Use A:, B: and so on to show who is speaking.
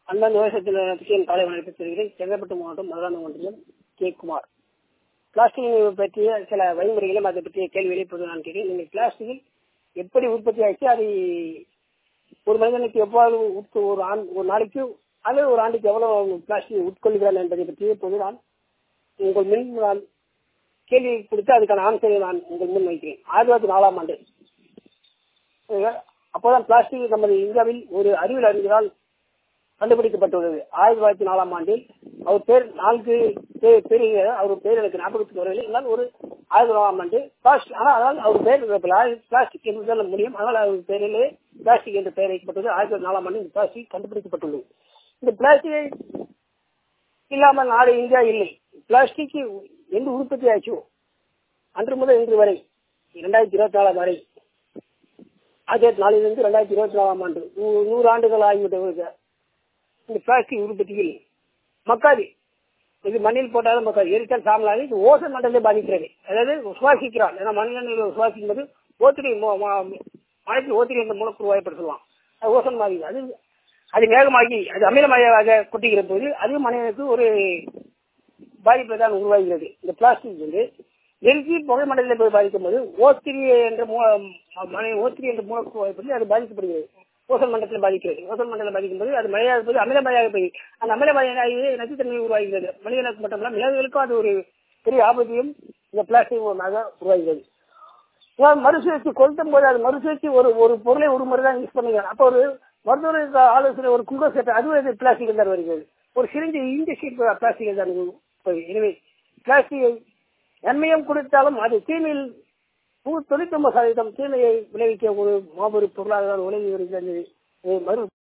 A: அந்தந்த விவசாயத்தில் என் காலை வணக்கத்தை தெரிவிக்கிறேன். செங்கல்பட்டு மாவட்டம் மதுராந்தகம் ஒன்றியம் கே. குமார். பிளாஸ்டிக் பற்றிய சில வழிமுறைகளும் அதை பற்றிய கேள்விகளை இப்போது நான் கேட்கிறேன். நீங்கள் பிளாஸ்டிக்கில் எப்படி உற்பத்தி ஆச்சு, அதை ஒரு மனிதனுக்கு எவ்வாறு ஒரு நாளைக்கு அல்லது ஒரு ஆண்டுக்கு எவ்வளவு பிளாஸ்டிக் உட்கொள்கிறான் என்பதை பற்றி இப்போது நான் உங்கள் முன் கேள்வி கொடுத்து அதுக்கான ஆன்சரை நான் உங்கள் முன் வைக்கிறேன். 1904ஆம் ஆண்டு அப்போதான் பிளாஸ்டிக் நமது இந்தியாவில் ஒரு அறிவியல் அறிஞரால் கண்டுபிடிக்கப்பட்டுள்ளது. 1904ஆம் ஆண்டில் அவர் பேர் 4 பேர், அவர் பேர் எனக்கு ஞாபகத்துக்கு வரவில்லை. இருந்தால் ஒரு 1904ஆம் ஆண்டு ஆனால் அவர் பேர் பிளாஸ்டிக் என்று சொல்ல முடியும். ஆனால் அவர் பேரிலே பிளாஸ்டிக் என்ற பெயர் வைக்கப்பட்டது. 1904ஆம் ஆண்டு இந்த பிளாஸ்டிக் கண்டுபிடிக்கப்பட்டுள்ளது. இந்த பிளாஸ்டிக்கை இல்லாமல் நாடு இந்தியா இல்லை. பிளாஸ்டிக் எந்த உற்பத்தி ஆச்சோ அன்று முதல் இன்று வரை 2024 வரை 1904 2024ஆம் ஆண்டு 100 ஆண்டுகள் ஆகிவிட்டது. இந்த பிளாஸ்டிக் உற்பத்தியில் மக்காது, இது மண்ணில் போட்டாலும் மக்காது, எரித்தால் சாம்பலாகி இது ஓசோன் மண்டலத்தை பாதிக்கிறது. அதாவது சுவாசிக்கிறான். ஏன்னா மனிதர்கள் சுவாசிக்கும் போது மழைக்கு ஓத்திரி என்ற மூலக்கூறு வாய்ப்படுத்துவான். அது ஓசோன் மாதிரி அது வேகமாகி அது அமிலமயமாக கொட்டுகிற போது அது மனிதனுக்கு ஒரு பாதிப்பை தான் உருவாகிறது. இந்த பிளாஸ்டிக் எரிச்சி புகை மண்டலத்தை போய் பாதிக்கும் போது ஓத்திரி என்ற மூலக்கூறு வாய்ப்பது அது பாதிக்கப்படுகிறது. ஓசோன் மண்டலத்தில் பாதிக்கிறது. ஓசோன் மண்டலம் பாதிக்கும் போது அது மழையாக போது அமிலமயாக போய் அந்த அமிலமயாக நச்சுத்தன்மை உருவாகிறது. மனிதனுக்கு மட்டுமல்ல விலங்குகளுக்கும் அது ஒரு பெரிய ஆபத்தையும் இந்த பிளாஸ்டிக் மூலமாக உருவாகிறது. மறுசுழற்சி கொளுத்தும் போது அது மறுசுழற்சி ஒரு பொருளை ஒரு முறை தான் யூஸ் பண்ணுகிறார். அப்போ ஒரு மருத்துவருக்கு ஆலோசனை ஒரு குளுக்கோஸ் கட்ட அதுவும் பிளாஸ்டிக் தான் வருகிறது. ஒரு சிரிஞ்சு இன்ஜெக்ஷன் பிளாஸ்டிக் தான். எனவே பிளாஸ்டிக்கை நன்மையும் கொடுத்தாலும் அது தீமையில் 99% தீமையை விளைவிக்க ஒரு மாபெரும் பொருளாதார உலகி வருகிறது.